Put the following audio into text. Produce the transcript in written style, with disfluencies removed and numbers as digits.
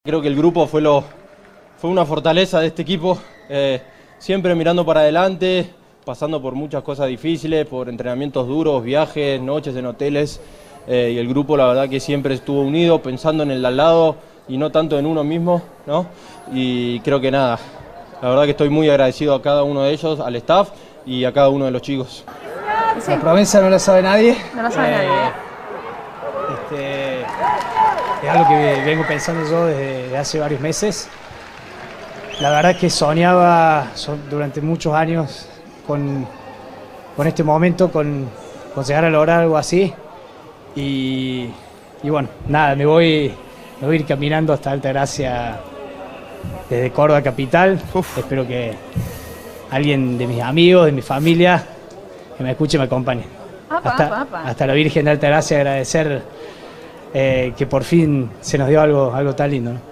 Creo que el grupo fue una fortaleza de este equipo, siempre mirando para adelante, pasando por muchas cosas difíciles, por entrenamientos duros, viajes, noches en hoteles, y el grupo la verdad que siempre estuvo unido, pensando en el de al lado y no tanto en uno mismo, ¿no? Y creo que nada, la verdad que estoy muy agradecido a cada uno de ellos, al staff y a cada uno de los chicos. Sí. La promesa no la sabe nadie. No la sabe nadie. Es algo que vengo pensando yo desde hace varios meses. La verdad es que soñaba durante muchos años con este momento, con llegar a lograr algo así. Y bueno, nada, me voy a ir caminando hasta Altagracia desde Córdoba capital. Espero que alguien de mis amigos, de mi familia, que me escuche, me acompañe. Hasta la Virgen de Altagracia, agradecer que por fin se nos dio algo tan lindo, ¿no?